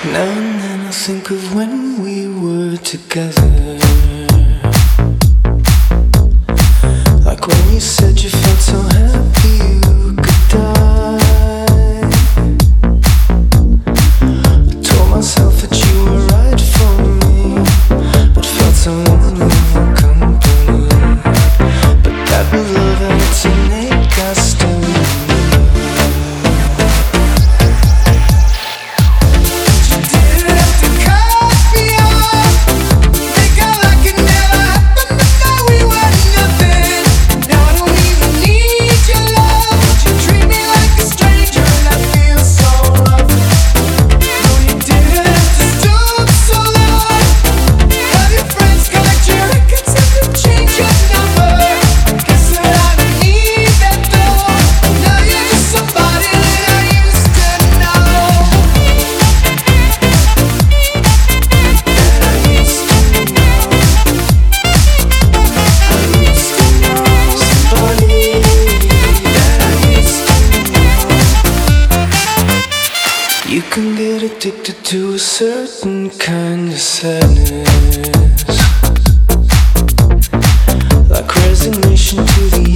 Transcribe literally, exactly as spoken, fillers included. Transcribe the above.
Now and then I think of when we were together, like when you said you felt so happy you could die. I told myself that you were right for me, but felt so lonely in company. But that was love and it's innate, I still you can get addicted to a certain kind of sadness, like resignation to the